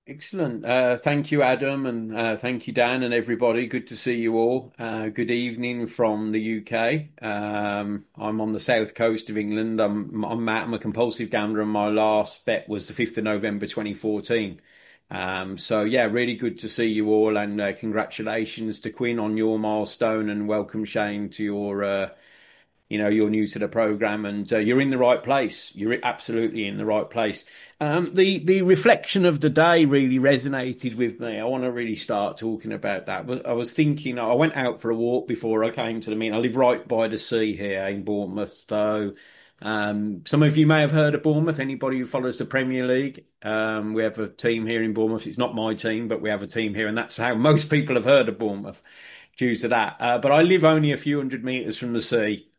Excellent. Thank you, Adam, and thank you, Dan, and everybody. Good to see you all. Good evening from the UK. I'm on the south coast of England. I'm Matt. I'm a compulsive gambler, and my last bet was the 5th of November 2014. So yeah, really good to see you all, and congratulations to Quinn on your milestone, and welcome Shane to your you're new to the program and you're in the right place. You're absolutely in the right place. The reflection of the day really resonated with me. I want to really start talking about that. But I was thinking, I went out for a walk before I came to the meeting. I live right by the sea here in Bournemouth. So some of you may have heard of Bournemouth. Anybody who follows the Premier League, we have a team here in Bournemouth. It's not my team, but we have a team here, and that's how most people have heard of Bournemouth due to that. But I live only a few hundred meters from the sea.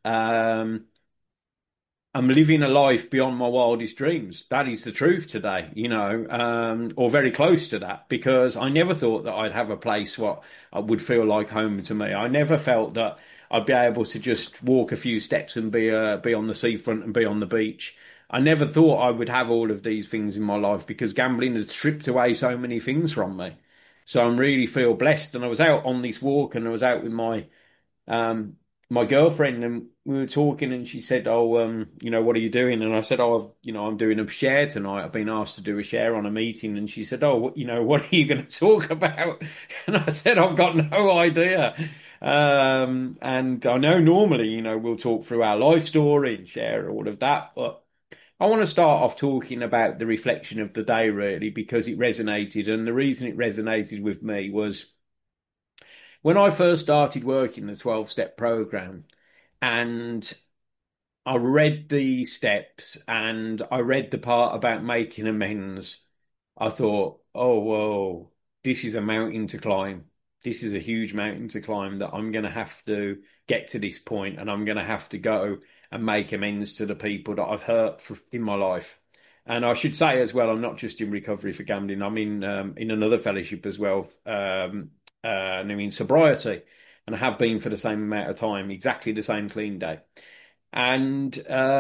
I'm living a life beyond my wildest dreams. That is the truth today, or very close to that, because I never thought that I'd have a place what I would feel like home to me. I never felt that I'd be able to just walk a few steps and be on the seafront and be on the beach. I never thought I would have all of these things in my life because gambling has stripped away so many things from me. So I really feel blessed. And I was out on this walk and I was out with um, my girlfriend, and we were talking, and she said, "Oh, what are you doing?" And I said, "Oh, I'm doing a share tonight. I've been asked to do a share on a meeting." And she said, "Oh, what are you going to talk about?" And I said, "I've got no idea." And I know normally, we'll talk through our life story and share all of that, but I want to start off talking about the reflection of the day, really, because it resonated. And the reason it resonated with me was when I first started working the 12-step program and I read the steps and I read the part about making amends, I thought, oh, whoa, this is a mountain to climb. This is a huge mountain to climb that I'm going to have to get to this point, and I'm going to have to go and make amends to the people that I've hurt in my life. And I should say as well, I'm not just in recovery for gambling. I'm in another fellowship as well, and I'm in sobriety, and I have been for the same amount of time, exactly the same clean day. And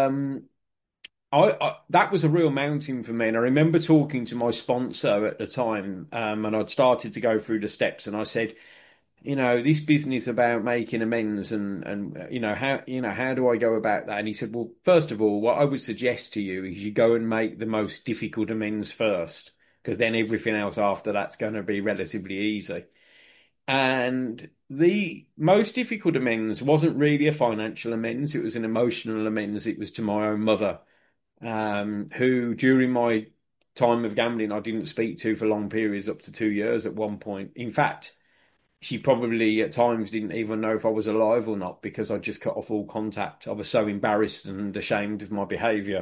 I that was a real mountain for me. And I remember talking to my sponsor at the time, and I'd started to go through the steps, and I said, this business about making amends and how do I go about that? And he said, well, first of all, what I would suggest to you is you go and make the most difficult amends first, because then everything else after that's going to be relatively easy. And the most difficult amends wasn't really a financial amends, it was an emotional amends. It was to my own mother, who during my time of gambling I didn't speak to for long periods, up to 2 years at one point. In fact, she probably at times didn't even know if I was alive or not because I just cut off all contact. I was so embarrassed and ashamed of my behaviour.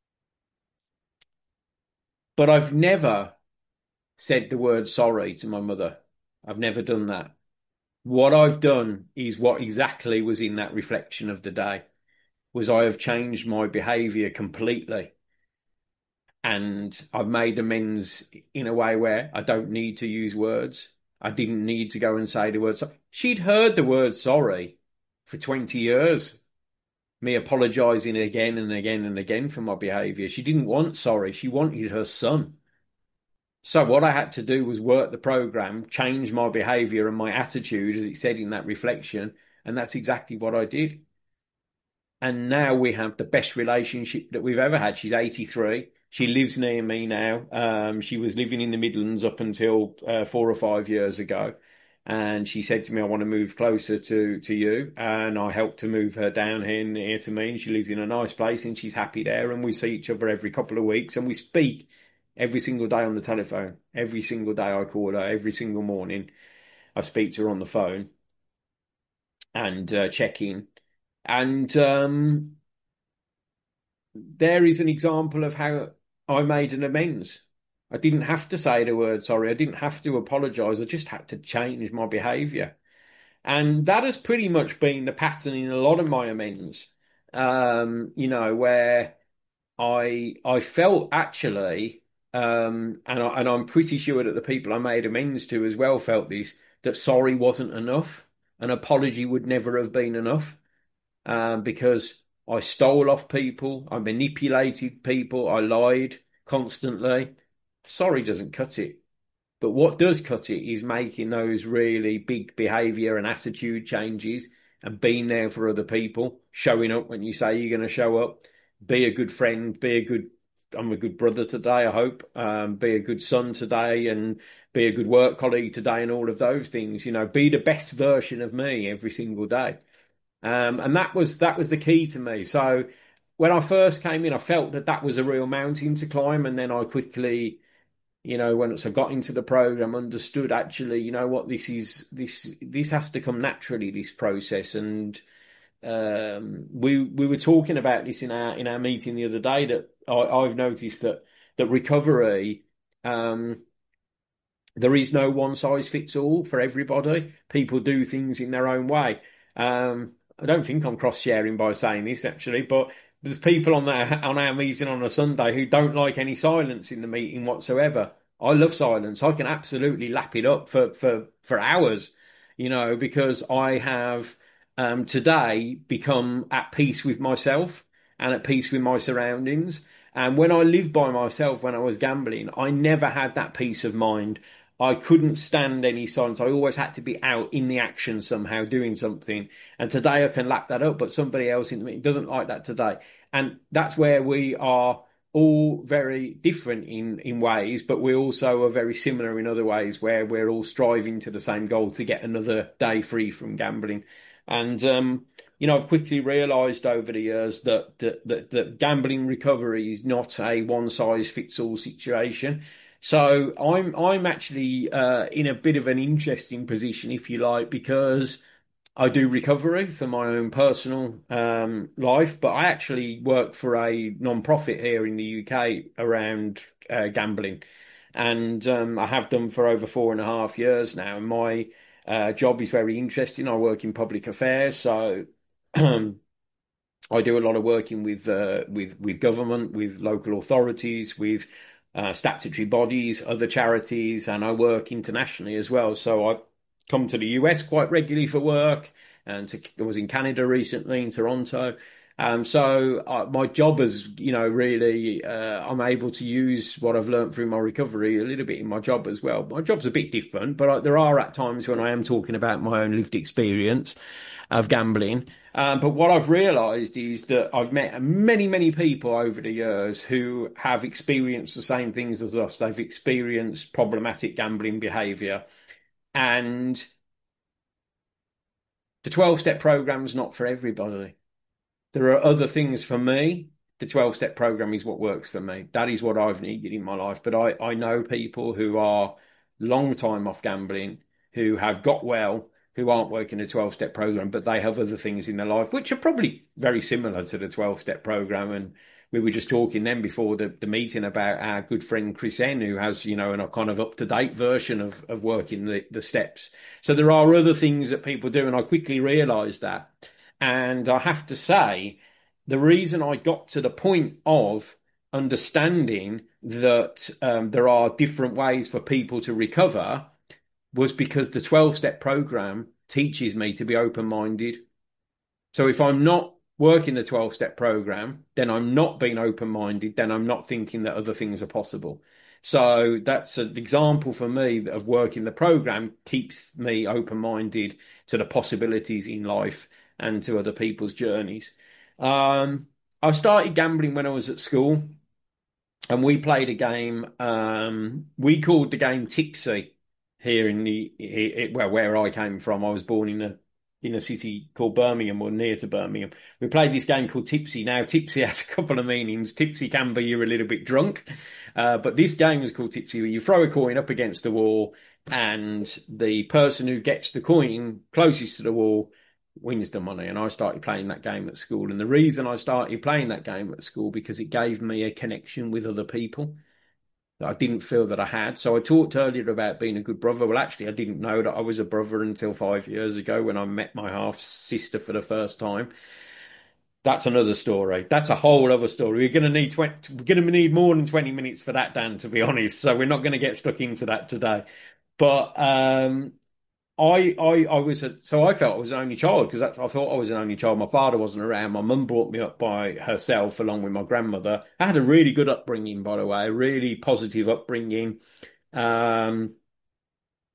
But I've never said the word sorry to my mother. I've never done that. What I've done is what exactly was in that reflection of the day, was I have changed my behaviour completely, and I've made amends in a way where I don't need to use words. I didn't need to go and say the word sorry. She'd heard the word sorry for 20 years, me apologising again and again and again for my behaviour. She didn't want sorry, she wanted her son. So what I had to do was work the program, change my behaviour and my attitude, as it said in that reflection, and that's exactly what I did. And now we have the best relationship that we've ever had. She's 83. She lives near me now. She was living in the Midlands up until 4 or 5 years ago. And she said to me, I want to move closer to you. And I helped to move her down here to me. And she lives in a nice place and she's happy there. And we see each other every couple of weeks and we speak every single day on the telephone. Every single day I call her, every single morning I speak to her on the phone and check in. And there is an example of how I made an amends. I didn't have to say the word sorry. I didn't have to apologise. I just had to change my behaviour. And that has pretty much been the pattern in a lot of my amends. Where I felt actually, and I'm pretty sure that the people I made amends to as well felt this, that sorry wasn't enough. An apology would never have been enough, because I stole off people, I manipulated people, I lied constantly. Sorry doesn't cut it. But what does cut it is making those really big behavior and attitude changes and being there for other people, showing up when you say you're going to show up, be a good friend, I'm a good brother today, I hope, be a good son today and be a good work colleague today and all of those things, be the best version of me every single day. And that was the key to me. So when I first came in, I felt that that was a real mountain to climb, and then I quickly, once I got into the program, understood actually, what this has to come naturally, this process. And we were talking about this in our meeting the other day that I've noticed that recovery. There is no one size fits all for everybody. People do things in their own way. I don't think I'm cross sharing by saying this actually, but there's people on our meeting on a Sunday who don't like any silence in the meeting whatsoever. I love silence. I can absolutely lap it up for hours, because I have today become at peace with myself and at peace with my surroundings. And when I lived by myself when I was gambling, I never had that peace of mind. I couldn't stand any silence. I always had to be out in the action somehow doing something. And today I can lap that up, but somebody else in the meeting doesn't like that today. And that's where we are all very different in ways, but we also are very similar in other ways where we're all striving to the same goal to get another day free from gambling. And I've quickly realised over the years that gambling recovery is not a one size fits all situation. So I'm actually in a bit of an interesting position, if you like, because I do recovery for my own personal life, but I actually work for a non-profit here in the UK around gambling, and I have done for over 4.5 years now. And my job is very interesting. I work in public affairs, so I do a lot of working with government, with local authorities, with statutory bodies, other charities, and I work internationally as well. So I come to the US quite regularly for work, and I was in Canada recently, in Toronto. So my job is, really, I'm able to use what I've learned through my recovery a little bit in my job as well. My job's a bit different, but there are at times when I am talking about my own lived experience of gambling. But what I've realised is that I've met many, many people over the years who have experienced the same things as us. They've experienced problematic gambling behaviour. And the 12-step program's not for everybody. There are other things for me. The 12-step program is what works for me. That is what I've needed in my life. But I know people who are long time off gambling, who have got well, who aren't working a 12-step program, but they have other things in their life, which are probably very similar to the 12-step program. And we were just talking then before the meeting about our good friend Chris N, who has, a kind of up-to-date version of working the steps. So there are other things that people do, and I quickly realised that. And I have to say, the reason I got to the point of understanding that there are different ways for people to recover was because the 12-step program teaches me to be open-minded. So if I'm not working the 12-step program, then I'm not being open-minded, then I'm not thinking that other things are possible. So that's an example for me of working the program keeps me open-minded to the possibilities in life and to other people's journeys. I started gambling when I was at school, and we played a game. We called the game Tipsy here where I came from. I was born in a city called Birmingham, or near to Birmingham. We played this game called Tipsy. Now, Tipsy has a couple of meanings. Tipsy can be you're a little bit drunk, but this game was called Tipsy, where you throw a coin up against the wall, and the person who gets the coin closest to the wall wins the money. And I started playing that game at school. And the reason I started playing that game at school, because it gave me a connection with other people that I didn't feel that I had. So I talked earlier about being a good brother. Well, actually, I didn't know that I was a brother until 5 years ago when I met my half sister for the first time. That's another story. That's a whole other story. We're going to need more than 20 minutes for that, Dan, to be honest. So we're not going to get stuck into that today. But so I felt I was an only child because I thought I was an only child. My father wasn't around. My mum brought me up by herself along with my grandmother. I had a really good upbringing, by the way, a really positive upbringing.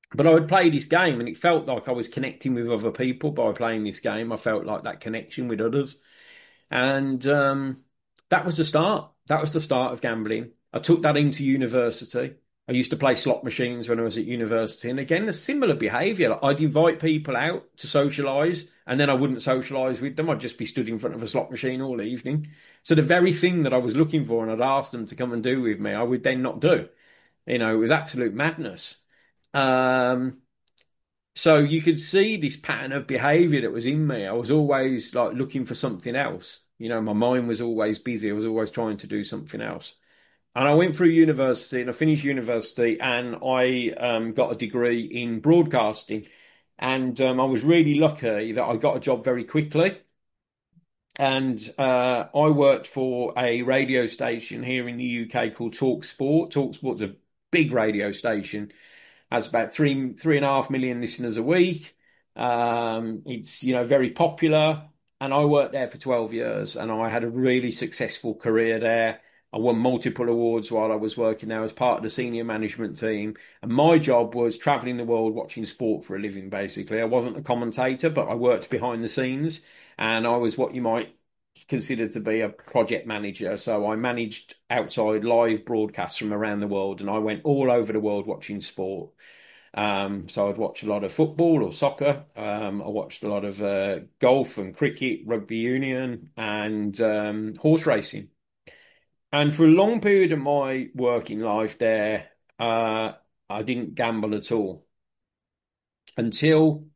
But I would play this game and it felt like I was connecting with other people by playing this game. I felt like that connection with others. And that was the start. That was the start of gambling. I took that into university. I used to play slot machines when I was at university. And again, a similar behaviour. Like I'd invite people out to socialise and then I wouldn't socialise with them. I'd just be stood in front of a slot machine all evening. So the very thing that I was looking for and I'd asked them to come and do with me, I would then not do. It was absolute madness. Um, so you could see this pattern of behavior that was in me. I was always like looking for something else. My mind was always busy. I was always trying to do something else. And I went through university and I finished university and I got a degree in broadcasting. And I was really lucky that I got a job very quickly. And I worked for a radio station here in the UK called Talk Sport. Talk Sport's a big radio station, has about 3.5 million listeners a week. It's very popular, and I worked there for 12 years, and I had a really successful career there. I won multiple awards while I was working there as part of the senior management team, and my job was traveling the world watching sport for a living. Basically, I wasn't a commentator, but I worked behind the scenes, and I was what you might considered to be a project manager. So I managed outside live broadcasts from around the world, and I went all over the world watching sport. So I'd watch a lot of football or soccer. I watched a lot of golf and cricket, rugby union, and horse racing. And for a long period of my working life there, I didn't gamble at all until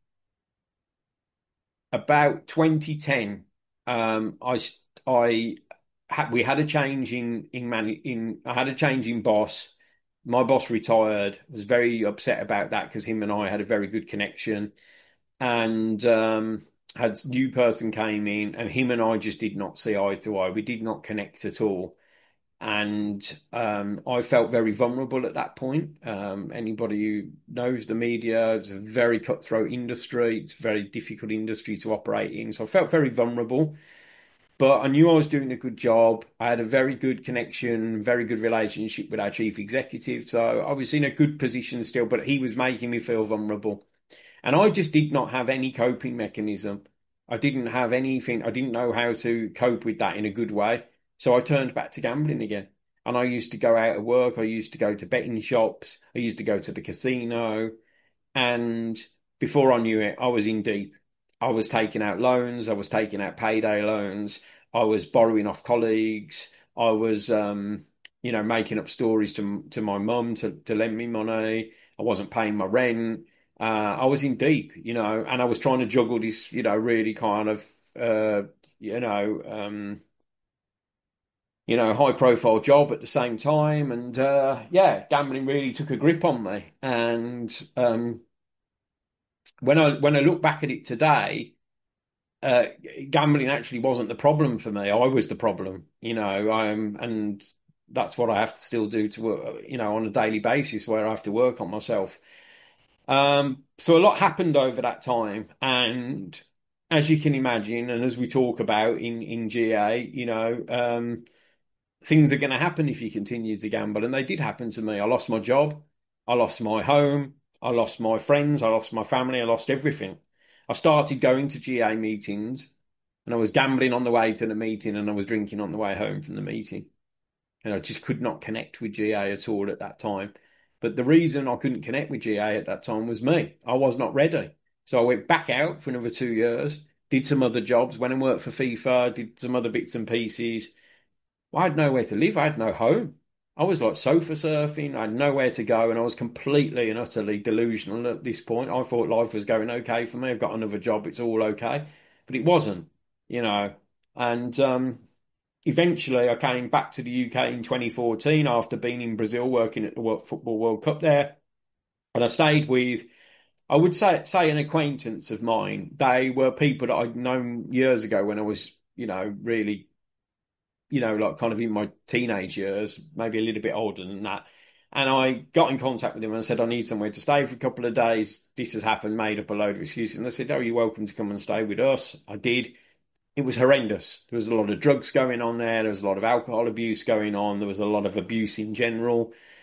about 2010. I we had a change in I had a change in boss. My boss retired. Was very upset about that because him and I had a very good connection, and had new person came in, and him and I just did not see eye to eye. We did not connect at all, and I felt very vulnerable at that point. Anybody who knows the media, it's a very cutthroat industry. It's a very difficult industry to operate in. So I felt very vulnerable, but I knew I was doing a good job. I had a very good connection, very good relationship with our chief executive. So I was in a good position still, but he was making me feel vulnerable. And I just did not have any coping mechanism. I didn't have anything. I didn't know how to cope with that in a good way. So I turned back to gambling again. And I used to go out of work. I used to go to betting shops. I used to go to the casino. And before I knew it, I was in deep. I was taking out loans. I was taking out payday loans. I was borrowing off colleagues. I was, making up stories to my mum to lend me money. I wasn't paying my rent. I was in deep, and I was trying to juggle this, really kind of, uh, you know, um, high profile job at the same time. And yeah, gambling really took a grip on me. And when I look back at it today, uh, gambling actually wasn't the problem for me. I was the problem, and that's what I have to still do to, on a daily basis where I have to work on myself. So a lot happened over that time, and as you can imagine, and as we talk about in GA, things are going to happen if you continue to gamble, and they did happen to me. I lost my job, I lost my home, I lost my friends, I lost my family, I lost everything. I started going to GA meetings, and I was gambling on the way to the meeting, and I was drinking on the way home from the meeting. And I just could not connect with GA at all at that time. But the reason I couldn't connect with GA at that time was me. I was not ready. So I went back out for another 2 years, did some other jobs, went and worked for FIFA, did some other bits and pieces. I had nowhere to live. I had no home. I was like sofa surfing. I had nowhere to go, and I was completely and utterly delusional at this point. I thought life was going okay for me. I've got another job. It's all okay. But it wasn't, you know. And eventually I came back to the UK in 2014 after being in Brazil working at the Football World Cup there. And I stayed with, I would say an acquaintance of mine. They were people that I'd known years ago when I was, really, like kind of in my teenage years, maybe a little bit older than that. And I got in contact with them and I said, I need somewhere to stay for a couple of days. This has happened, made up a load of excuses. And they said, oh, you're welcome to come and stay with us. I did. It was horrendous. There was a lot of drugs going on there. There was a lot of alcohol abuse going on. There was a lot of abuse in general.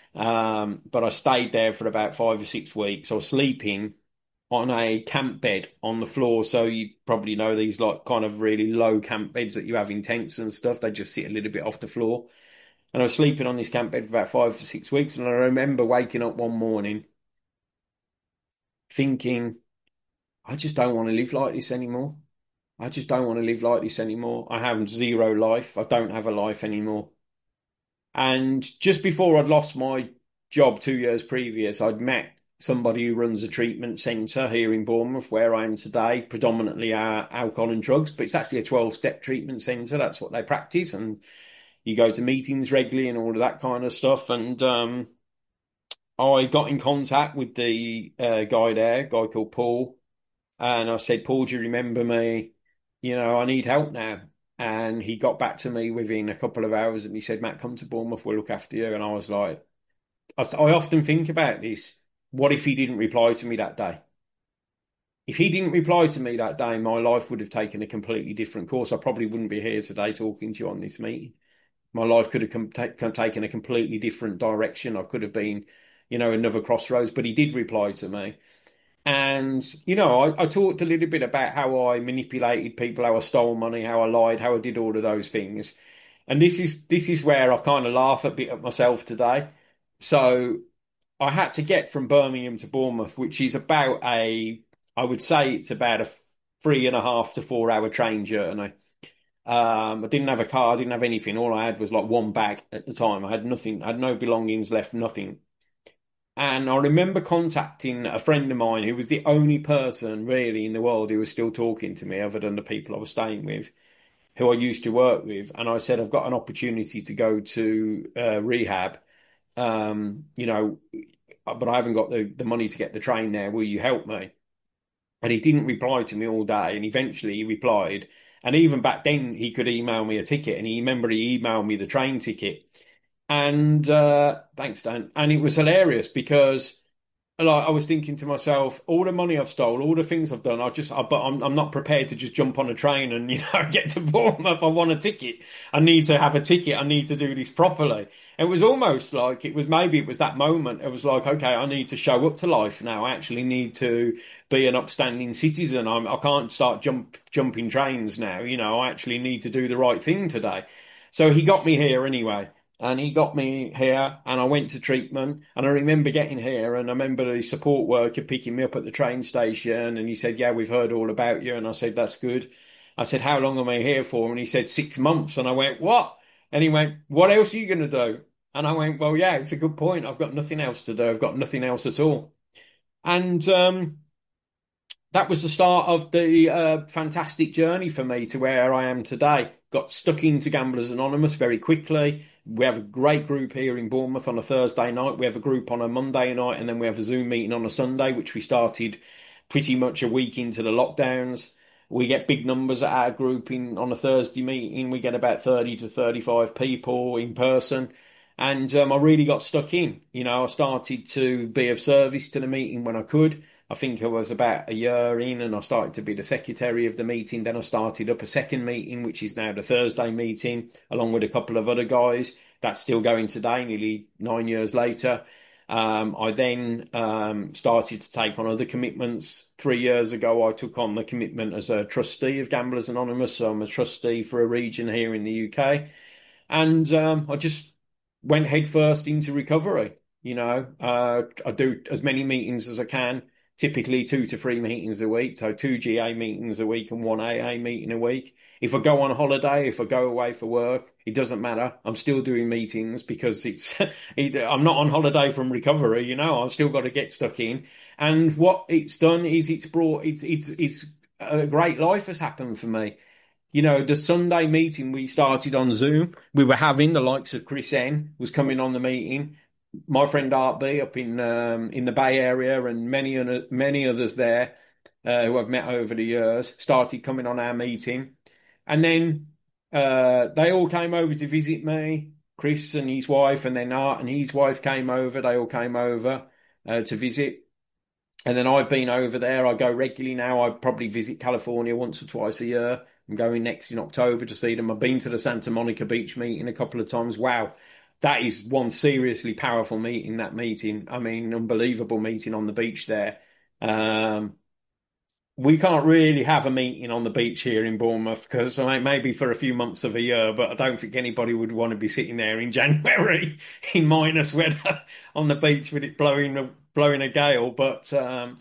But I stayed there for about 5 or 6 weeks. I was sleeping on a camp bed on the floor. So you probably know these like kind of really low camp beds that you have in tents and stuff. They just sit a little bit off the floor. And I was sleeping on this camp bed for about 5 or 6 weeks. And I remember waking up one morning thinking, I just don't want to live like this anymore. I just don't want to live like this anymore. I have zero life. I don't have a life anymore. And just before I'd lost my job 2 years previous, I'd met somebody who runs a treatment centre here in Bournemouth, where I am today, predominantly alcohol and drugs, but it's actually a 12-step treatment centre. That's what they practice. And you go to meetings regularly and all of that kind of stuff. And I got in contact with the guy there, a guy called Paul. And I said, Paul, do you remember me? I need help now. And he got back to me within a couple of hours and he said, Matt, come to Bournemouth, we'll look after you. And I was like, I often think about this. What if he didn't reply to me that day? If he didn't reply to me that day, my life would have taken a completely different course. I probably wouldn't be here today talking to you on this meeting. My life could have taken a completely different direction. I could have been, another crossroads, but he did reply to me. And, I talked a little bit about how I manipulated people, how I stole money, how I lied, how I did all of those things. And this is where I kind of laugh a bit at myself today. So I had to get from Birmingham to Bournemouth, which is I would say it's about a 3.5 to 4 hour train journey. I didn't have a car, I didn't have anything. All I had was like one bag at the time. I had nothing, I had no belongings left, nothing. And I remember contacting a friend of mine who was the only person really in the world who was still talking to me, other than the people I was staying with, who I used to work with. And I said, I've got an opportunity to go to rehab, but I haven't got the money to get the train there. Will you help me? And he didn't reply to me all day. And eventually he replied. And even back then, he could email me a ticket. And he emailed me the train ticket. And thanks, Dan. And it was hilarious because like I was thinking to myself, all the money I've stole, all the things I've done, but I'm not prepared to just jump on a train and get to Bournemouth. I want a ticket. I need to have a ticket. I need to do this properly. It was almost like maybe it was that moment. It was like, okay, I need to show up to life now. I actually need to be an upstanding citizen. I can't start jumping trains now. I actually need to do the right thing today. So he got me here anyway. And he got me here and I went to treatment and I remember getting here and I remember the support worker picking me up at the train station and he said, yeah, we've heard all about you. And I said, that's good. I said, how long am I here for? And he said, 6 months. And I went, what? And he went, what else are you going to do? And I went, well, yeah, it's a good point. I've got nothing else to do. I've got nothing else at all. And that was the start of the fantastic journey for me to where I am today. Got stuck into Gamblers Anonymous very quickly. We have a great group here in Bournemouth on a Thursday night. We have a group on a Monday night, and then we have a Zoom meeting on a Sunday, which we started pretty much a week into the lockdowns. We get big numbers at our group on a Thursday meeting. We get about 30 to 35 people in person. And I really got stuck in. I started to be of service to the meeting when I could. I think I was about a year in and I started to be the secretary of the meeting. Then I started up a second meeting, which is now the Thursday meeting, along with a couple of other guys. That's still going today, nearly 9 years later. I then started to take on other commitments. 3 years ago, I took on the commitment as a trustee of Gamblers Anonymous. So I'm a trustee for a region here in the UK. And I just went headfirst into recovery. I do as many meetings as I can, typically 2 to 3 meetings a week. So 2 GA meetings a week and 1 AA meeting a week. If I go on holiday, if I go away for work, it doesn't matter. I'm still doing meetings because I'm not on holiday from recovery. I've still got to get stuck in. And what it's done is it's a great life has happened for me. The Sunday meeting we started on Zoom, we were having the likes of Chris N was coming on the meeting, my friend Art B up in the Bay Area, and many others there who I've met over the years started coming on our meeting, and then they all came over to visit me. Chris and his wife, and then Art and his wife came over. They all came over to visit. And then I've been over there. I go regularly now. I probably visit California once or twice a year. I'm going next in October to see them. I've been to the Santa Monica Beach meeting a couple of times. Wow. that is one seriously powerful meeting, that meeting. I mean, unbelievable meeting on the beach there. Um, we can't really have a meeting on the beach here in Bournemouth because I mean, maybe for a few months of a year, but I don't think anybody would want to be sitting there in January in minus weather on the beach with it blowing a gale. But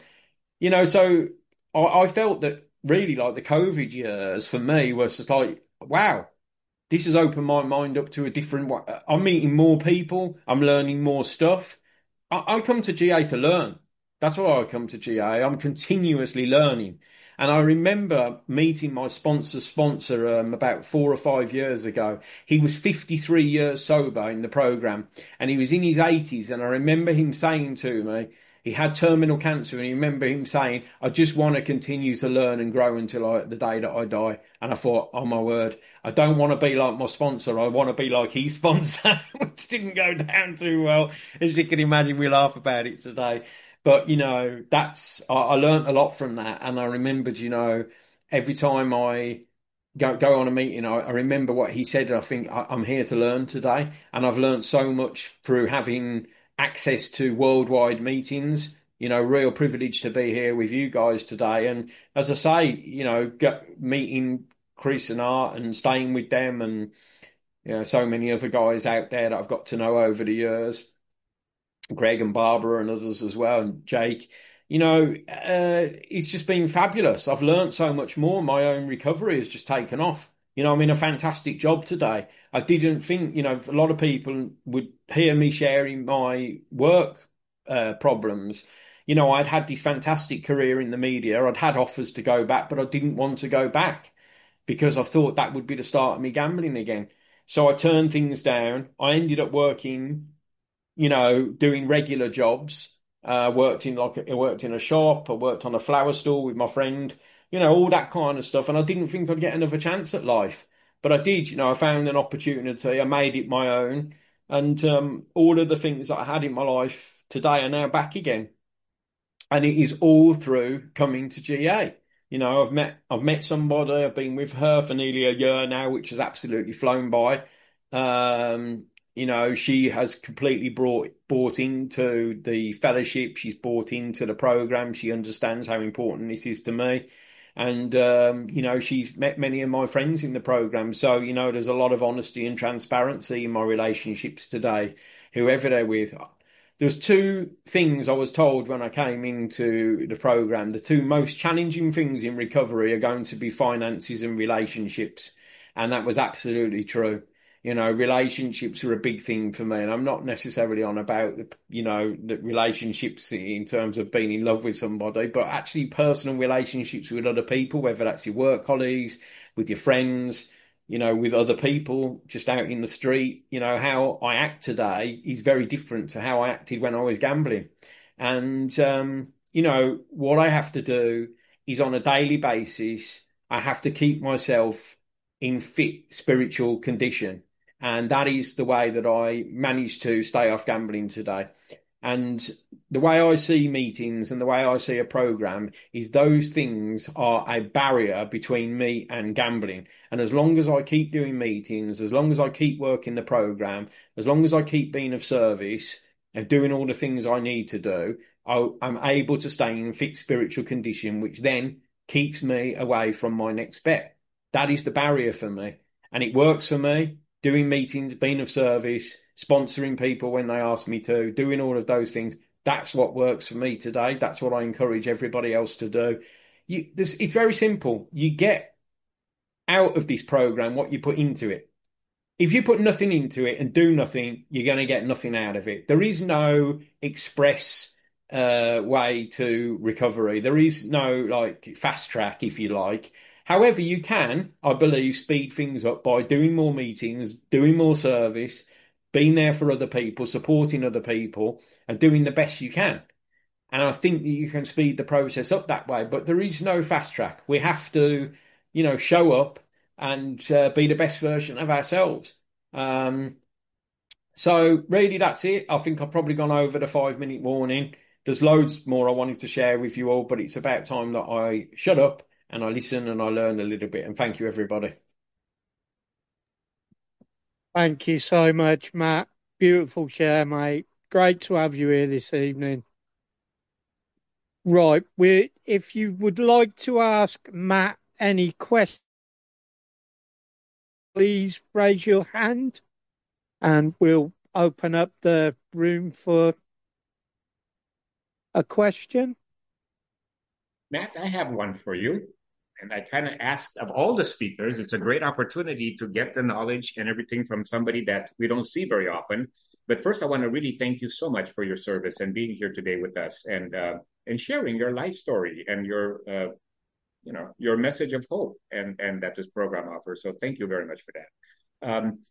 so I felt that really like the COVID years for me was just like, wow, this has opened my mind up to a different way. I'm meeting more people. I'm learning more stuff. I come to GA to learn. That's why I come to GA. I'm continuously learning. And I remember meeting my sponsor about 4 or 5 years ago. He was 53 years sober in the program and he was in his 80s. And I remember him saying to me, he had terminal cancer, and I remember him saying, I just want to continue to learn and grow until the day that I die. And I thought, oh my word, I don't want to be like my sponsor. I want to be like his sponsor, which didn't go down too well. As you can imagine, we laugh about it today. But, I learned a lot from that. And I remembered, every time I go on a meeting, I remember what he said. I think I'm here to learn today. And I've learned so much through having access to worldwide meetings. Real privilege to be here with you guys today. And as I say, meeting Chris and Art and staying with them and, so many other guys out there that I've got to know over the years. Greg and Barbara and others as well, and Jake. It's just been fabulous. I've learned so much more. My own recovery has just taken off. I'm in a fantastic job today. I didn't think, a lot of people would hear me sharing my work problems. I'd had this fantastic career in the media. I'd had offers to go back, but I didn't want to go back because I thought that would be the start of me gambling again. So I turned things down. I ended up working doing regular jobs. I worked in a shop. I worked on a flower store with my friend. All that kind of stuff. And I didn't think I'd get another chance at life, but I did. I found an opportunity. I made it my own, and all of the things that I had in my life today are now back again. And it is all through coming to GA. I've met somebody. I've been with her for nearly a year now, which has absolutely flown by. She has completely bought into the fellowship. She's bought into the program. She understands how important this is to me. And she's met many of my friends in the program. So, there's a lot of honesty and transparency in my relationships today, whoever they're with. There's two things I was told when I came into the program. The two most challenging things in recovery are going to be finances and relationships. And that was absolutely true. Relationships are a big thing for me. And I'm not necessarily on about the relationships in terms of being in love with somebody, but actually personal relationships with other people, whether that's your work colleagues, with your friends, with other people just out in the street. How I act today is very different to how I acted when I was gambling. And, what I have to do is on a daily basis, I have to keep myself in fit spiritual condition. And that is the way that I managed to stay off gambling today. And the way I see meetings and the way I see a program is those things are a barrier between me and gambling. And as long as I keep doing meetings, as long as I keep working the program, as long as I keep being of service and doing all the things I need to do, I'm able to stay in fit spiritual condition, which then keeps me away from my next bet. That is the barrier for me. And it works for me doing meetings, being of service, sponsoring people when they ask me to, doing all of those things. That's what works for me today. That's what I encourage everybody else to do. It's very simple. You get out of this program what you put into it. If you put nothing into it and do nothing, you're going to get nothing out of it. There is no express way to recovery. There is no fast track, if you like. However, you can, I believe, speed things up by doing more meetings, doing more service, being there for other people, supporting other people, and doing the best you can. And I think that you can speed the process up that way. But there is no fast track. We have to, show up and be the best version of ourselves. So really, that's it. I think I've probably gone over the 5 minute warning. There's loads more I wanted to share with you all, but it's about time that I shut up and I listen and I learn a little bit. And thank you, everybody. Thank you so much, Matt. Beautiful share, mate. Great to have you here this evening. Right, if you would like to ask Matt any questions, please raise your hand and we'll open up the room for a question. Matt, I have one for you. And I kind of asked of all the speakers, it's a great opportunity to get the knowledge and everything from somebody that we don't see very often. But first, I want to really thank you so much for your service and being here today with us and sharing your life story and your message of hope and that this program offers. So thank you very much for that.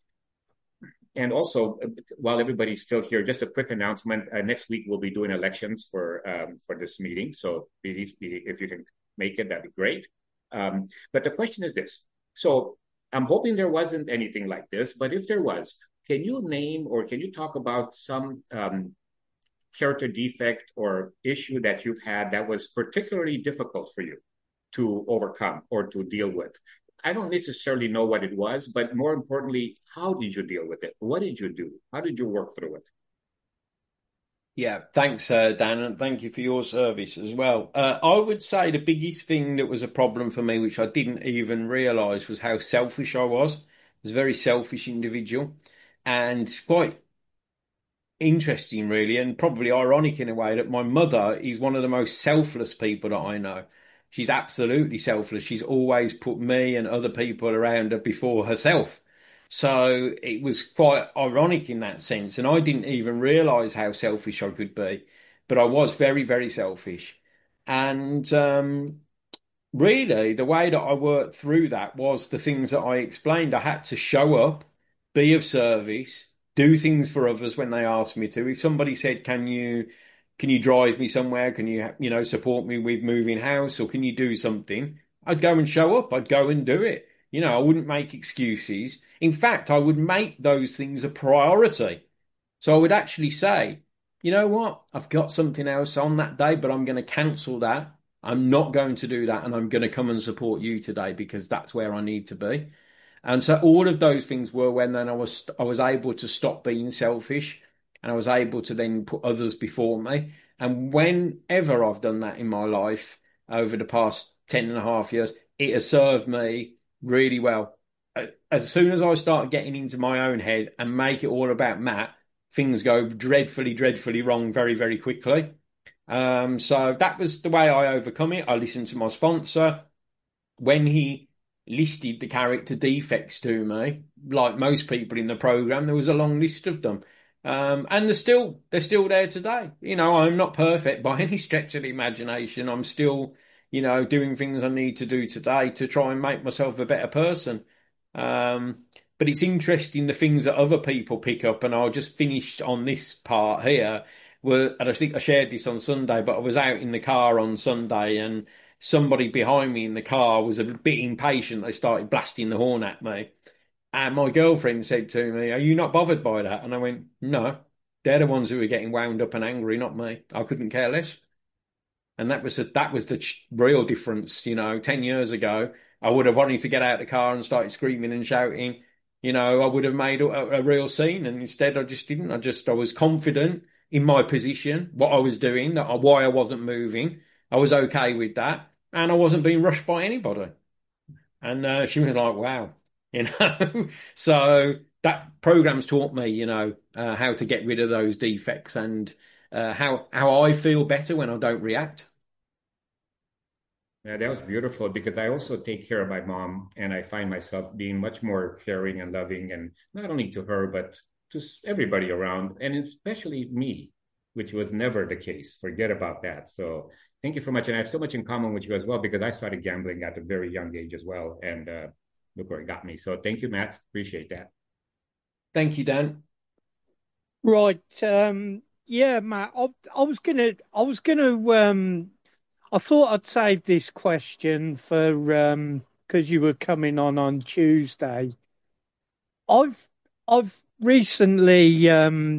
And also, while everybody's still here, just a quick announcement. Next week, we'll be doing elections for this meeting. So please, if you can make it, that'd be great. But the question is this. So I'm hoping there wasn't anything like this, but if there was, can you name or can you talk about some character defect or issue that you've had that was particularly difficult for you to overcome or to deal with? I don't necessarily know what it was, but more importantly, how did you deal with it? What did you do? How did you work through it? Yeah, thanks, Dan, and thank you for your service as well. I would say the biggest thing that was a problem for me, which I didn't even realize, was how selfish I was. I was a very selfish individual and quite interesting, really, and probably ironic in a way that my mother is one of the most selfless people that I know. She's absolutely selfless. She's always put me and other people around her before herself. So it was quite ironic in that sense. And I didn't even realize how selfish I could be, but I was very, very selfish. And really, the way that I worked through that was the things that I explained. I had to show up, be of service, do things for others when they asked me to. If somebody said, can you drive me somewhere? Can you support me with moving house, or can you do something? I'd go and show up. I'd go and do it. I wouldn't make excuses. In fact, I would make those things a priority. So I would actually say, you know what? I've got something else on that day, but I'm going to cancel that. I'm not going to do that, and I'm going to come and support you today because that's where I need to be. And so all of those things were when then I was able to stop being selfish, and I was able to then put others before me. And whenever I've done that in my life over the past 10.5 years, it has served me really well. As soon as I start getting into my own head and make it all about Matt, things go dreadfully, dreadfully wrong very, very quickly. So that was the way I overcome it. I listened to my sponsor when he listed the character defects to me. Like most people in the program, there was a long list of them. And they're still there today. I'm not perfect by any stretch of the imagination. I'm still, doing things I need to do today to try and make myself a better person. But it's interesting the things that other people pick up, and I'll just finish on this part here. And I think I shared this on Sunday, but I was out in the car on Sunday, and somebody behind me in the car was a bit impatient. They started blasting the horn at me. And my girlfriend said to me, "Are you not bothered by that?" And I went, "No, they're the ones who are getting wound up and angry, not me. I couldn't care less." And that was the real difference. 10 years ago, I would have wanted to get out of the car and started screaming and shouting. I would have made a real scene, and instead I just didn't. I was confident in my position, what I was doing, why I wasn't moving. I was okay with that, and I wasn't being rushed by anybody. And she was like, "Wow," you know. So that program's taught me, how to get rid of those defects and how I feel better when I don't react. Yeah, that was beautiful because I also take care of my mom and I find myself being much more caring and loving and not only to her, but to everybody around and especially me, which was never the case. Forget about that. So thank you so much. And I have so much in common with you as well because I started gambling at a very young age as well. And look where it got me. So thank you, Matt. Appreciate that. Thank you, Dan. Right, yeah, Matt, I thought I'd save this question for, because you were coming on Tuesday. I've, I've recently,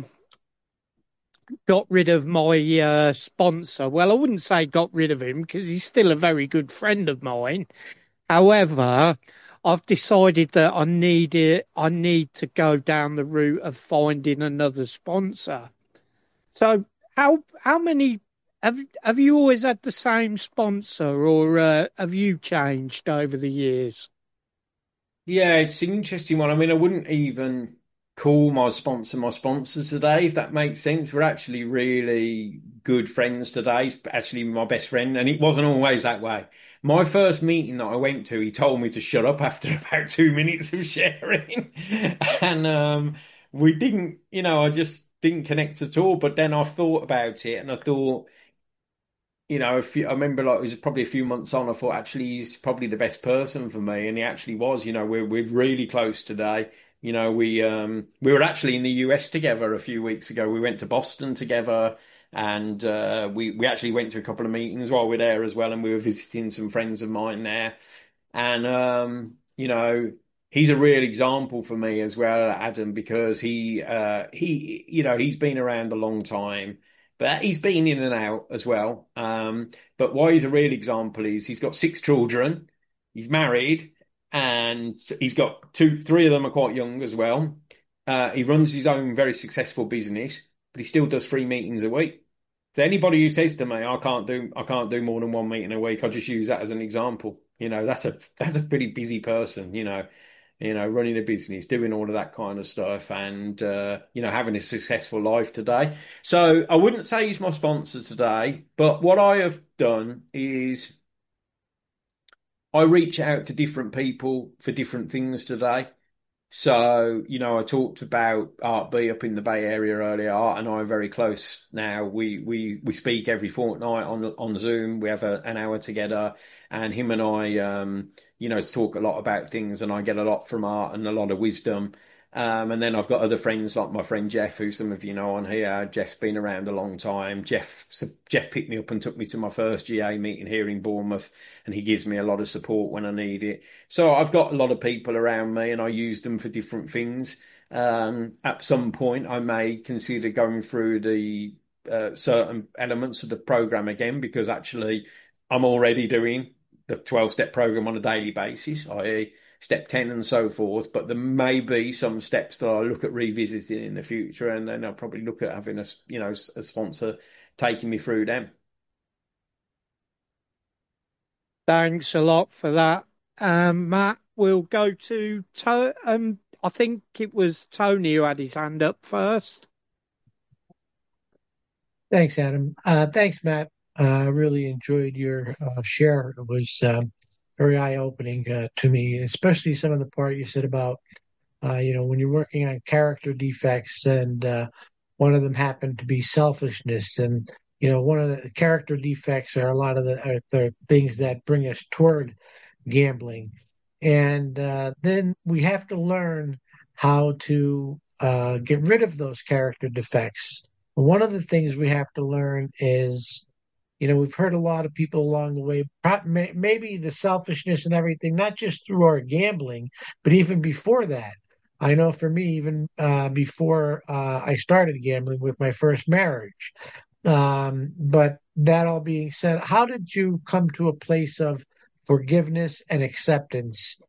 got rid of my sponsor. Well, I wouldn't say got rid of him because he's still a very good friend of mine. However, I've decided that I need to go down the route of finding another sponsor. So how many have you always had the same sponsor, or have you changed over the years? Yeah, it's an interesting one. I mean, I wouldn't even call my sponsor today, if that makes sense. We're actually really good friends today. He's actually my best friend, and it wasn't always that way. My first meeting that I went to, he told me to shut up after about 2 minutes of sharing. And we didn't, I just didn't connect at all. But then I thought about it and I thought, I remember like it was probably a few months on. I thought actually he's probably the best person for me, and he actually was. We're really close today. We were actually in the US together a few weeks ago. We went to Boston together, and we actually went to a couple of meetings while we are there as well, and we were visiting some friends of mine there. And he's a real example for me as well, Adam, because he's been around a long time, but he's been in and out as well. But why he's a real example is he's got 6 children, he's married, and he's got three of them are quite young as well. He runs his own very successful business, but he still does 3 meetings a week. So anybody who says to me, I can't do more than 1 meeting a week, I just use that as an example. That's a pretty busy person, running a business, doing all of that kind of stuff, and having a successful life today. So I wouldn't say he's my sponsor today, but what I have done is I reach out to different people for different things today. So, I talked about Art B up in the Bay Area earlier. Art and I are very close now. We speak every fortnight on Zoom. We have an hour together, and him and I, talk a lot about things, and I get a lot from Art and a lot of wisdom. And then I've got other friends like my friend Jeff, who some of you know on here. Jeff's been around a long time. Jeff picked me up and took me to my first GA meeting here in Bournemouth, and he gives me a lot of support when I need it. So I've got a lot of people around me, and I use them for different things. At some point, I may consider going through the certain elements of the program again, because actually I'm already doing the 12-step program on a daily basis, i.e., step 10 and so forth. But there may be some steps that I look at revisiting in the future, and then I'll probably look at having a sponsor taking me through them. Thanks a lot for that, Matt. We'll go I think it was Tony who had his hand up first. Thanks, Adam. Thanks, Matt. I really enjoyed your share. It was very eye-opening to me, especially some of the part you said about, when you're working on character defects, and one of them happened to be selfishness. And, one of the character defects are a lot of the things that bring us toward gambling. And then we have to learn how to get rid of those character defects. One of the things we have to learn is, we've heard a lot of people along the way, maybe the selfishness and everything, not just through our gambling, but even before that. I know for me, even before I started gambling with my first marriage. But that all being said, how did you come to a place of forgiveness and acceptance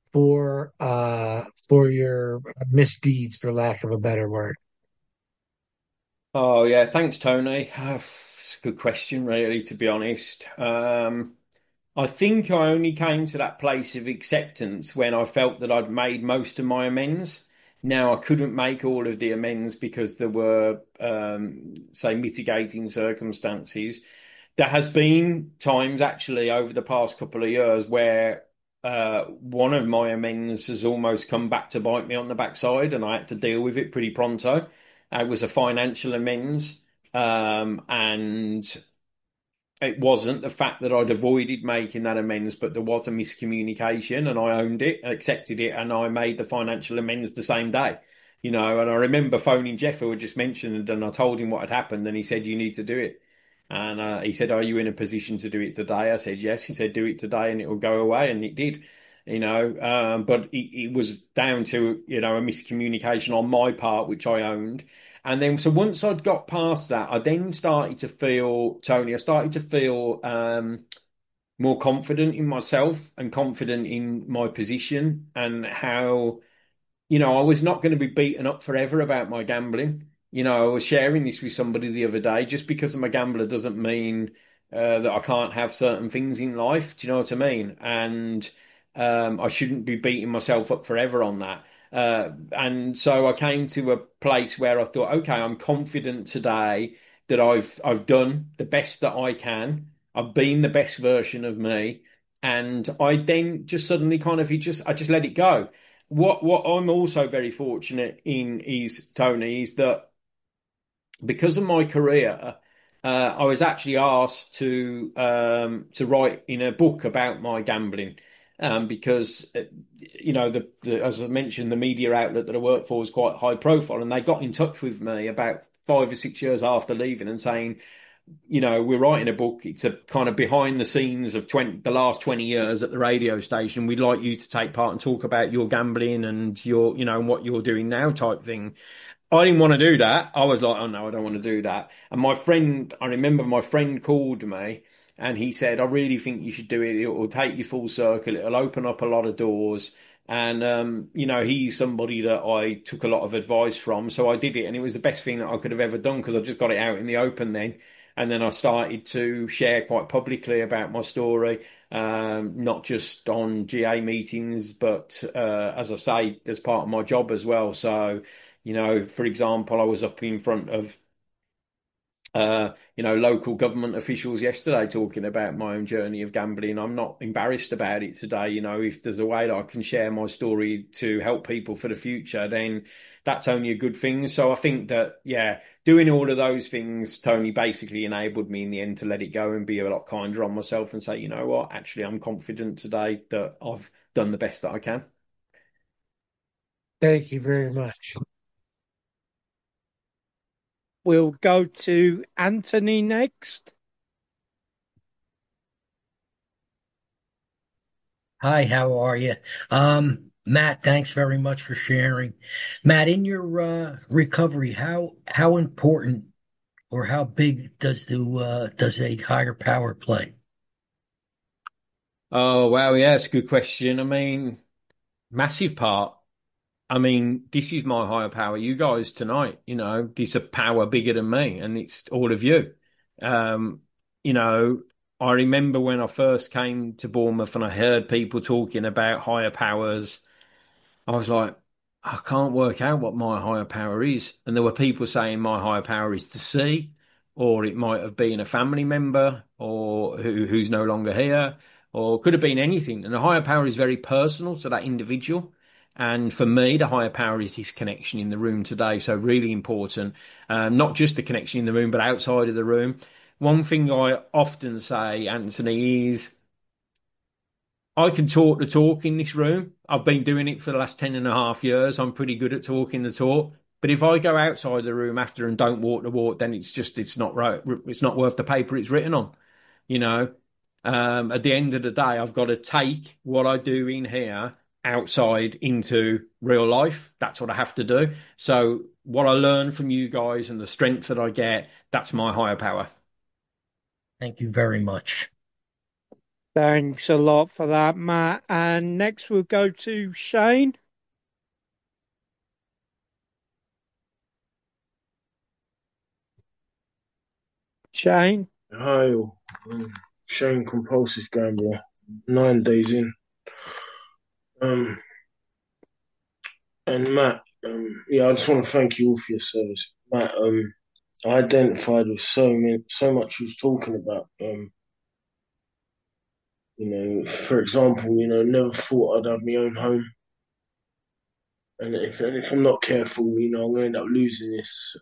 for your misdeeds, for lack of a better word? Oh yeah, thanks, Tony. It's a good question, really, to be honest. I think I only came to that place of acceptance when I felt that I'd made most of my amends. Now, I couldn't make all of the amends because there were, say, mitigating circumstances. There has been times actually over the past couple of years where one of my amends has almost come back to bite me on the backside, and I had to deal with it pretty pronto. It was a financial amends, and it wasn't the fact that I'd avoided making that amends, but there was a miscommunication, and I owned it, accepted it, and I made the financial amends the same day. And I remember phoning Jeff, who had just mentioned, and I told him what had happened, and he said, "You need to do it." And he said, "Are you in a position to do it today?" I said, "Yes." He said, "Do it today and it will go away." And it did, but it was down to, a miscommunication on my part, which I owned. And then, so once I'd got past that, I then started to feel, Tony, I started to feel more confident in myself and confident in my position and how, I was not going to be beaten up forever about my gambling. I was sharing this with somebody the other day. Just because I'm a gambler doesn't mean that I can't have certain things in life. Do you know what I mean? And I shouldn't be beating myself up forever on that. And so I came to a place where I thought, okay, I'm confident today that I've done the best that I can. I've been the best version of me, and I then just suddenly kind of I just let it go. What I'm also very fortunate in is, Tony, is that because of my career, I was actually asked to write in a book about my gambling, because as I mentioned, the media outlet that I work for is quite high profile, and they got in touch with me about 5 or 6 years after leaving and saying, we're writing a book. It's a kind of behind the scenes of the last 20 years at the radio station. We'd like you to take part and talk about your gambling and and what you're doing now type thing. I didn't want to do that. I was like, oh no, I don't want to do that. And I remember my friend called me and he said, I really think you should do it. It will take you full circle. It'll open up a lot of doors. And, he's somebody that I took a lot of advice from. So I did it. And it was the best thing that I could have ever done because I just got it out in the open then. And then I started to share quite publicly about my story, not just on GA meetings, but as I say, as part of my job as well. So, for example, I was up in front of local government officials yesterday talking about my own journey of gambling. I'm not embarrassed about it today. If there's a way that I can share my story to help people for the future, then that's only a good thing. So I think that, yeah, doing all of those things, Tony, basically enabled me in the end to let it go and be a lot kinder on myself and say, you know what, actually, I'm confident today that I've done the best that I can. Thank you very much. We'll go to Anthony next. Hi, how are you? Matt, thanks very much for sharing. Matt, in your recovery, how important or how big does a higher power play? Oh, wow. Yeah, it's a good question. I mean, massive part. I mean, this is my higher power. You guys tonight, this a power bigger than me, and it's all of you. Um, you know, I remember when I first came to Bournemouth and I heard people talking about higher powers. I was like, I can't work out what my higher power is. And there were people saying my higher power is to see, or it might have been a family member or who's no longer here, or could have been anything. And the higher power is very personal to that individual. And for me, the higher power is his connection in the room today. So really important, not just the connection in the room, but outside of the room. One thing I often say, Anthony, is I can talk the talk in this room. I've been doing it for the last 10.5 years. I'm pretty good at talking the talk. But if I go outside the room after and don't walk the walk, then it's not right. It's not worth the paper it's written on. You know, at the end of the day, I've got to take what I do in here outside into real life. That's what I have to do. So what I learn from you guys and the strength that I get, that's my higher power. Thank you very much. Thanks a lot for that, Matt. And next we'll go to Shane. Shane. Hi, Shane, compulsive gambler, 9 days in. Um, and Matt, yeah, I just want to thank you all for your service, Matt. I identified with so much you was talking about. For example, never thought I'd have my own home, and if I'm not careful, I'm going to end up losing this.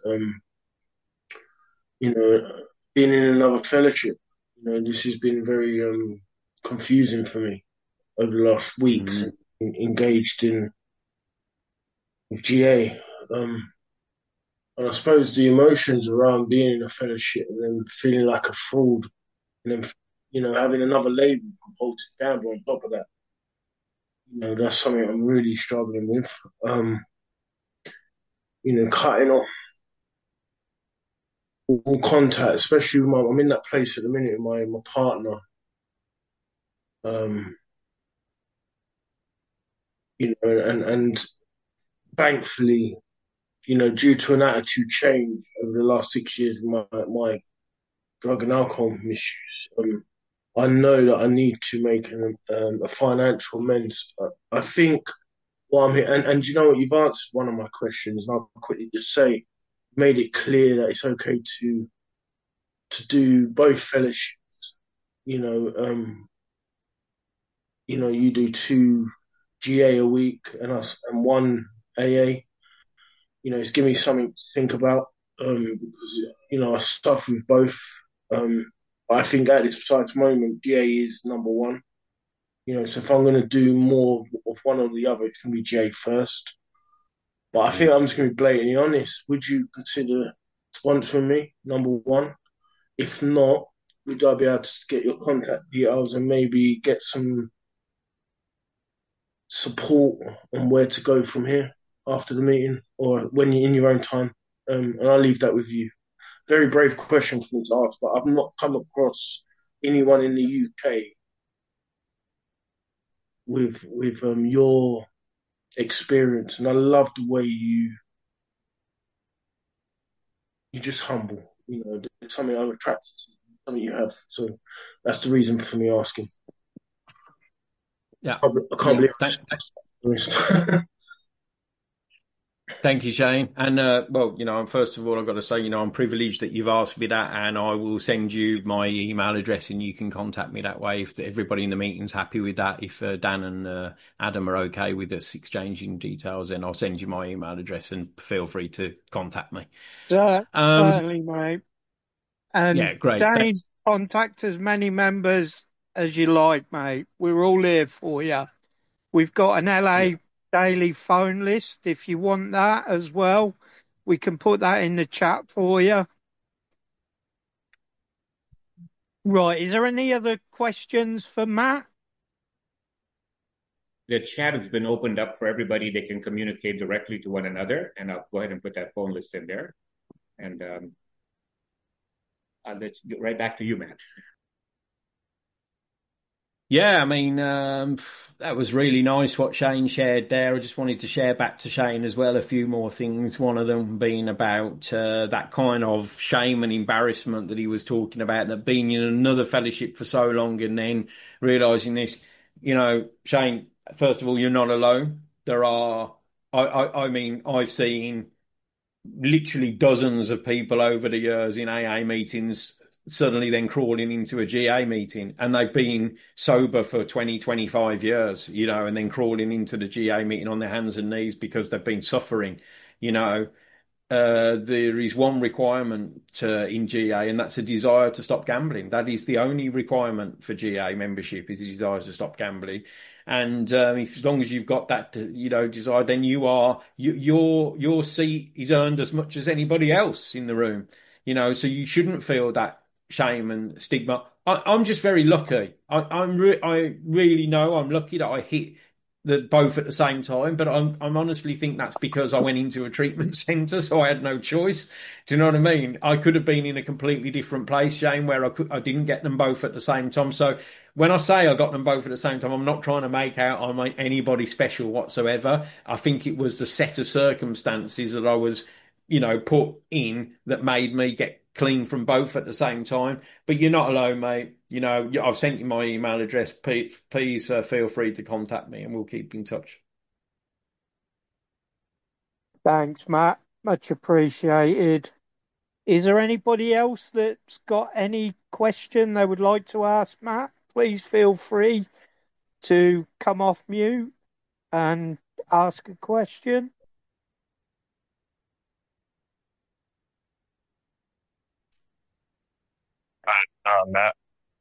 You know, Being in another fellowship, this has been very confusing for me over the last weeks. Mm. Engaged in with GA. And I suppose the emotions around being in a fellowship and then feeling like a fraud and then, having another label, compulsive gambler, on top of that, that's something I'm really struggling with. Cutting off all contact, especially with I'm in that place at the minute with my partner. Um, and thankfully, due to an attitude change over the last 6 years of my drug and alcohol misuse, I know that I need to make a financial amends. I think what I'm here, and you know what, you've answered one of my questions, and I'll quickly just say, made it clear that it's okay to do both fellowships. You know, you do two GA a week and us and one AA. It's given me something to think about. I suffer with both. I think at this precise moment, GA is number one. So if I'm going to do more of one or the other, it's going to be GA first. But I think Mm. I'm just going to be blatantly honest. Would you consider sponsoring me, number one? If not, would I be able to get your contact details and maybe get some support on where to go from here after the meeting or when you're in your own time? And I'll leave that with you. Very brave question for me to ask, but I've not come across anyone in the UK with your experience, and I love the way you're just humble. It's something I'm attracted to, something you have. So that's the reason for me asking. Yeah, I can't yeah. believe I Thank you, Shane. And well, first of all, I've got to say, I'm privileged that you've asked me that, and I will send you my email address, and you can contact me that way if everybody in the meeting's happy with that. If Dan and Adam are okay with us exchanging details, then I'll send you my email address, and feel free to contact me. Um, Certainly, mate. And yeah, great. Shane, contact as many members as you like, mate. We're all here for you. We've got an Yeah. LA daily phone list if you want that as well. We can put that in the chat for you. Right. Is there any other questions for Matt? The chat has been opened up for everybody. They can communicate directly to one another, and I'll go ahead and put that phone list in there. And I'll let you get right back to you, Matt. Yeah, I mean, that was really nice what Shane shared there. I just wanted to share back to Shane as well a few more things. One of them being about that kind of shame and embarrassment that he was talking about, that being in another fellowship for so long and then realizing this. Shane, first of all, you're not alone. There are, I mean, I've seen literally dozens of people over the years in AA meetings suddenly then crawling into a GA meeting, and they've been sober for 20, 25 years, and then crawling into the GA meeting on their hands and knees because they've been suffering. you know there is one requirement in GA, and that's a desire to stop gambling. That is the only requirement for GA membership, is a desire to stop gambling. And as long as you've got that, desire, then your seat is earned as much as anybody else in the room. So you shouldn't feel that shame and stigma. I'm just very lucky. I really know I'm lucky that I hit both at the same time, but I'm honestly think that's because I went into a treatment centre, so I had no choice. Do you know what I mean? I could have been in a completely different place, Shane, where I didn't get them both at the same time. So when I say I got them both at the same time, I'm not trying to make out I'm anybody special whatsoever. I think it was the set of circumstances that I was, put in that made me get clean from both at the same time. But you're not alone, mate. I've sent you my email address. Please feel free to contact me, and we'll keep in touch. Thanks, Matt. Much appreciated. Is there anybody else that's got any question they would like to ask Matt? Please feel free to come off mute and ask a question. Hi, Matt.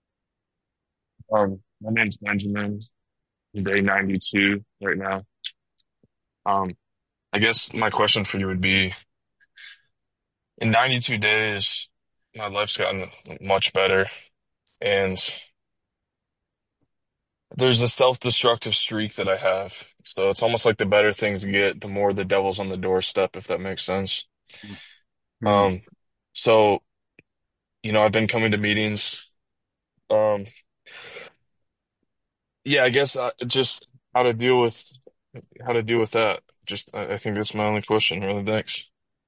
My name's Benjamin. I'm day 92 right now. Um, I guess my question for you would be, in 92 days, my life's gotten much better, and there's a self-destructive streak that I have. So it's almost like the better things get, the more the devil's on the doorstep, if that makes sense. Mm. Um, so, I've been coming to meetings. Um, Yeah, I guess just how to deal with how to deal with that. Just I think that's my only question, really. Thanks.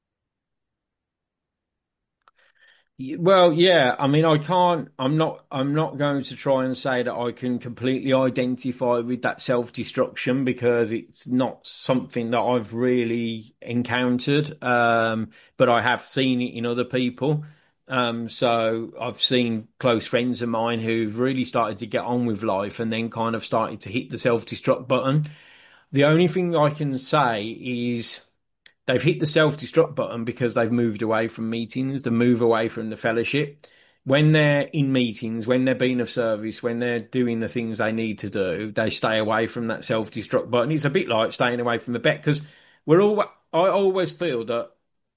Well, yeah. I mean, I can't. I'm not going to try and say that I can completely identify with that self-destruction because it's not something that I've really encountered. But I have seen it in other people. So I've seen close friends of mine who've really started to get on with life and then kind of started to hit the self-destruct button. The only thing I can say is they've hit the self-destruct button because they've moved away from meetings, they move away from the fellowship. When they're in meetings, when they're being of service, when they're doing the things they need to do, they stay away from that self-destruct button. It's a bit like staying away from the bet because I always feel that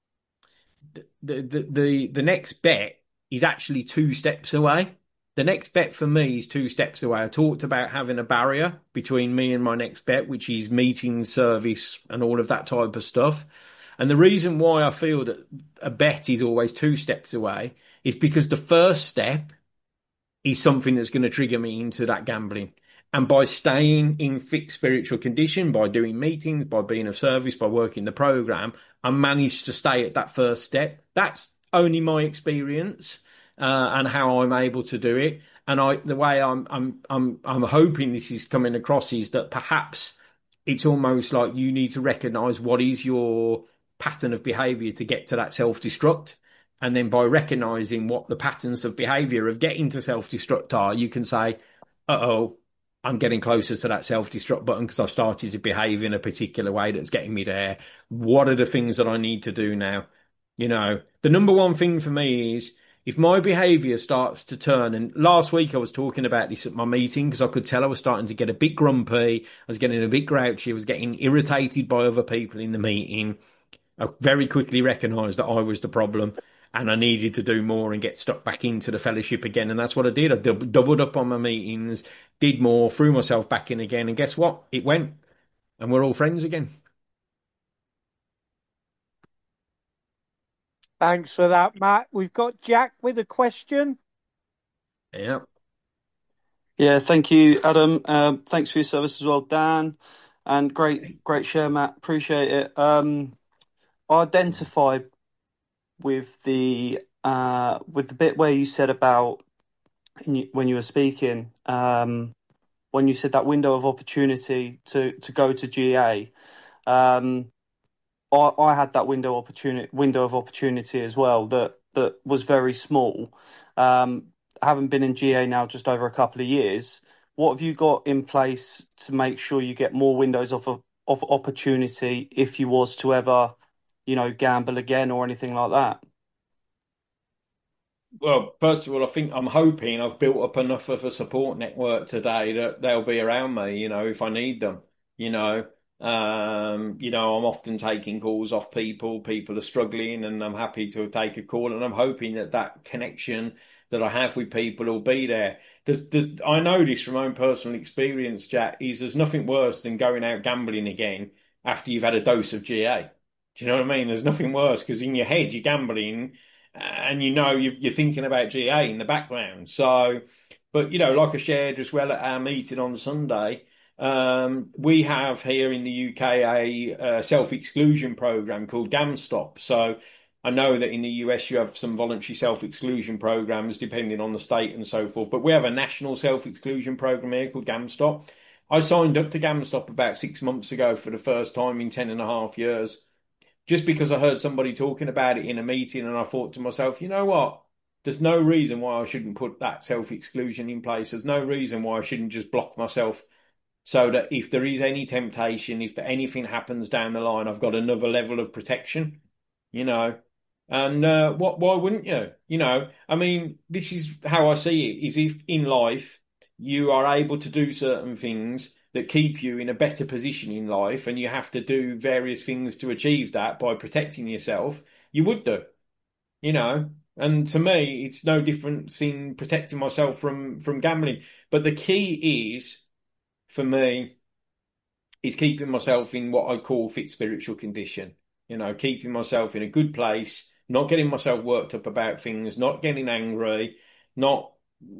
the next bet is actually two steps away. The next bet for me is two steps away. I talked about having a barrier between me and my next bet, which is meeting, service, and all of that type of stuff. And the reason why I feel that a bet is always two steps away is because the first step is something that's going to trigger me into that gambling. And by staying in fit spiritual condition, by doing meetings, by being of service, by working the program, I managed to stay at that first step. That's only my experience and how I'm able to do it. And the way I'm hoping this is coming across is that perhaps it's almost like you need to recognize what is your pattern of behavior to get to that self-destruct. And then by recognizing what the patterns of behavior of getting to self destruct are, you can say, oh, I'm getting closer to that self destruct button because I've started to behave in a particular way that's getting me there. What are the things that I need to do now? You know, the number one thing for me is if my behavior starts to turn, and last week I was talking about this at my meeting because I could tell I was starting to get a bit grumpy, I was getting a bit grouchy, I was getting irritated by other people in the meeting. I very quickly recognised that I was the problem and I needed to do more and get stuck back into the fellowship again. And that's what I did. I doubled up on my meetings, did more, threw myself back in again. And guess what? It went. And we're all friends again. Thanks for that, Matt. We've got Jack with a question. Yeah. Yeah, thank you, Adam. Thanks for your service as well, Dan. And great share, Matt. Appreciate it. I identify with the bit where you said about when you were speaking, when you said that window of opportunity to go to GA. I had that window of opportunity as well that was very small. I haven't been in GA now just over a couple of years. What have you got in place to make sure you get more windows of opportunity if you was to ever, gamble again or anything like that? Well, first of all, I think I'm hoping I've built up enough of a support network today that they'll be around me, if I need them, you know. I'm often taking calls off people. People are struggling, and I'm happy to take a call. And I'm hoping that that connection that I have with people will be there. I know this from my own personal experience, Jack, is there's nothing worse than going out gambling again after you've had a dose of GA. Do you know what I mean? There's nothing worse because in your head you're gambling and you're thinking about GA in the background. So, but like I shared as well at our meeting on Sunday, we have here in the UK a self-exclusion program called GamStop. So I know that in the US you have some voluntary self-exclusion programs depending on the state and so forth, but we have a national self-exclusion program here called GamStop. I signed up to GamStop about 6 months ago for the first time in 10.5 years just because I heard somebody talking about it in a meeting and I thought to myself, you know what? There's no reason why I shouldn't put that self-exclusion in place. There's no reason why I shouldn't just block myself so that if there is any temptation, if anything happens down the line, I've got another level of protection, you know. And why wouldn't you? I mean, this is how I see it, is if in life you are able to do certain things that keep you in a better position in life and you have to do various things to achieve that by protecting yourself, you would do, you know. And to me, it's no different in protecting myself from gambling. But the key is, for me, is keeping myself in what I call fit spiritual condition. Keeping myself in a good place, not getting myself worked up about things, not getting angry, not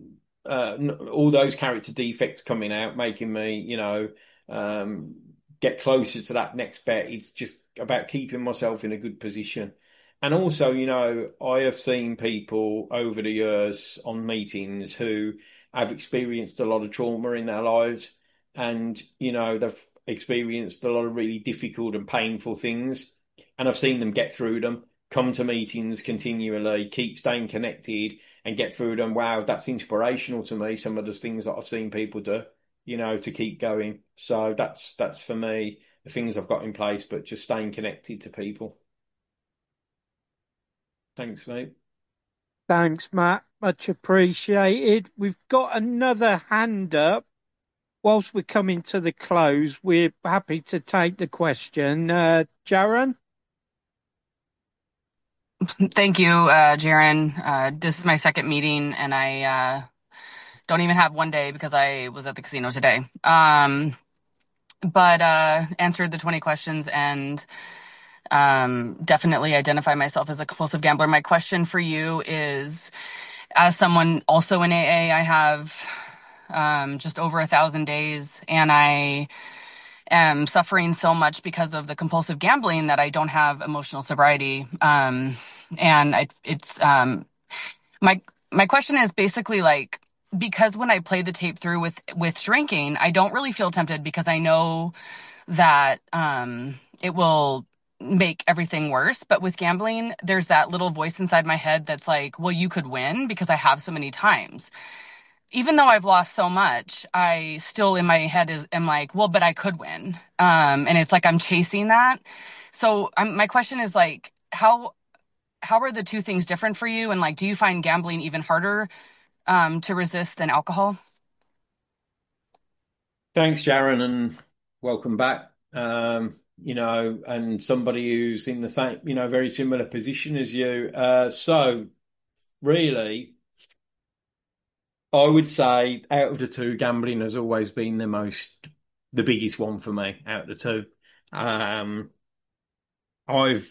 all those character defects coming out, making me, um, get closer to that next bet. It's just about keeping myself in a good position. And also, I have seen people over the years on meetings who have experienced a lot of trauma in their lives, and, they've experienced a lot of really difficult and painful things. And I've seen them get through them, come to meetings continually, keep staying connected and get through them. Wow, that's inspirational to me. Some of the things that I've seen people do, to keep going. So that's for me the things I've got in place, but just staying connected to people. Thanks, mate. Thanks, Matt. Much appreciated. We've got another hand up. Whilst we're coming to the close, we're happy to take the question. Jaron? Thank you, Jaron. This is my second meeting, and I don't even have one day because I was at the casino today. But answered the 20 questions and definitely identify myself as a compulsive gambler. My question for you is, as someone also in AA, I have just over 1,000 days, and I am suffering so much because of the compulsive gambling that I don't have emotional sobriety. My question is basically like, because when I play the tape through with drinking, I don't really feel tempted because I know that it will make everything worse. But with gambling, there's that little voice inside my head that's like, well, you could win because I have so many times. Even though I've lost so much, I still in my head am like, well, but I could win. And it's like I'm chasing that. So my question is like, how are the two things different for you? And like, do you find gambling even harder to resist than alcohol? Thanks, Jaron, and welcome back. And somebody who's in the same, very similar position as you. So really, I would say out of the two, gambling has always been the biggest one for me out of the two. I've,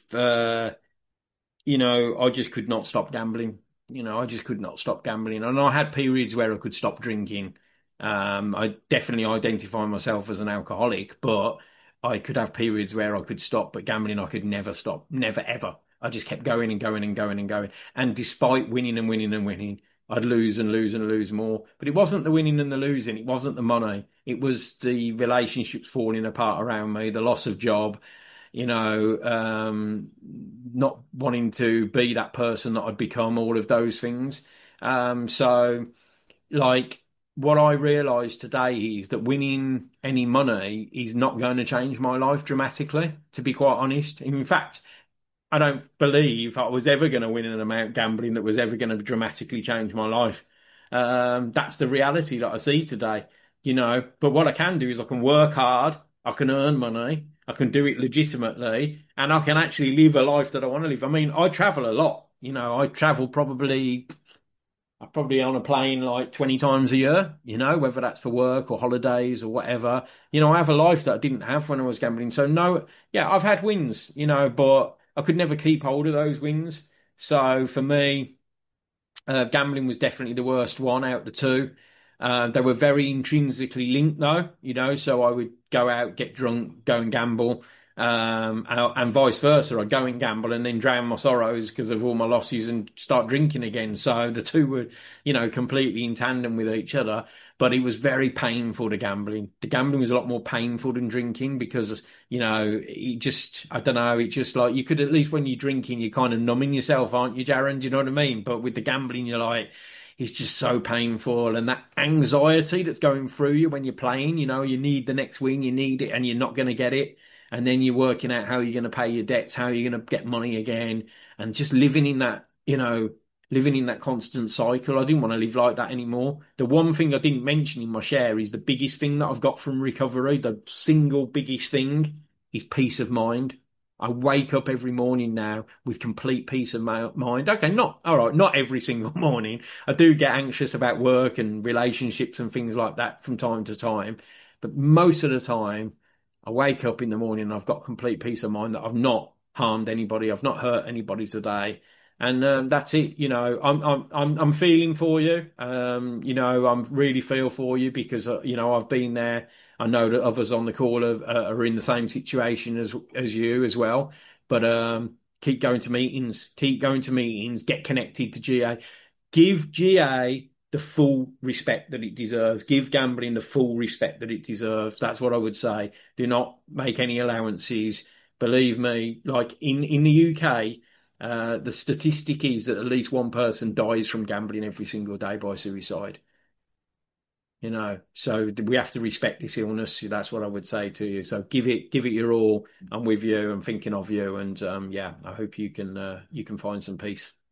I just could not stop gambling. I just could not stop gambling. And I had periods where I could stop drinking. I definitely identify myself as an alcoholic, but I could have periods where I could stop, but gambling I could never stop, never ever. I just kept going and going and going and going. And despite winning and winning and winning, I'd lose and lose and lose more. But it wasn't the winning and the losing. It wasn't the money. It was the relationships falling apart around me, the loss of job, not wanting to be that person that I'd become, all of those things. So, like, what I realised today is that winning any money is not going to change my life dramatically, to be quite honest. In fact, I don't believe I was ever going to win an amount gambling that was ever going to dramatically change my life. That's the reality that I see today, But what I can do is I can work hard, I can earn money, I can do it legitimately, and I can actually live a life that I want to live. I mean, I travel a lot. I travel I'm probably on a plane like 20 times a year, whether that's for work or holidays or whatever. I have a life that I didn't have when I was gambling. So no, yeah, I've had wins, but I could never keep hold of those wins. So for me, gambling was definitely the worst one out of the two. They were very intrinsically linked though, so I would go out, get drunk, go and gamble, and vice versa. I'd go and gamble and then drown my sorrows because of all my losses and start drinking again. So the two were, completely in tandem with each other. But it was very painful, the gambling. The gambling was a lot more painful than drinking because, it just, I don't know, it just like, you could at least when you're drinking, you're kind of numbing yourself, aren't you, Darren? Do you know what I mean? But with the gambling, you're like, it's just so painful. And that anxiety that's going through you when you're playing, you need the next win, you need it, and you're not going to get it. And then you're working out how you're going to pay your debts, how you're going to get money again, and just living in that, living in that constant cycle. I didn't want to live like that anymore. The one thing I didn't mention in my share is the biggest thing that I've got from recovery, the single biggest thing is peace of mind. I wake up every morning now with complete peace of mind. Okay, not every single morning. I do get anxious about work and relationships and things like that from time to time. But most of the time, I wake up in the morning and I've got complete peace of mind that I've not harmed anybody. I've not hurt anybody today. And that's it. I'm feeling for you. I'm really feel for you because I've been there. I know that others on the call are in the same situation as you as well. But keep going to meetings. Keep going to meetings. Get connected to GA. Give GA the full respect that it deserves. Give gambling the full respect that it deserves. That's what I would say. Do not make any allowances. Believe me, like in the UK. The statistic is that at least one person dies from gambling every single day by suicide. So we have to respect this illness. That's what I would say to you. So give it your all. I'm with you. I'm thinking of you, and I hope you can find some peace.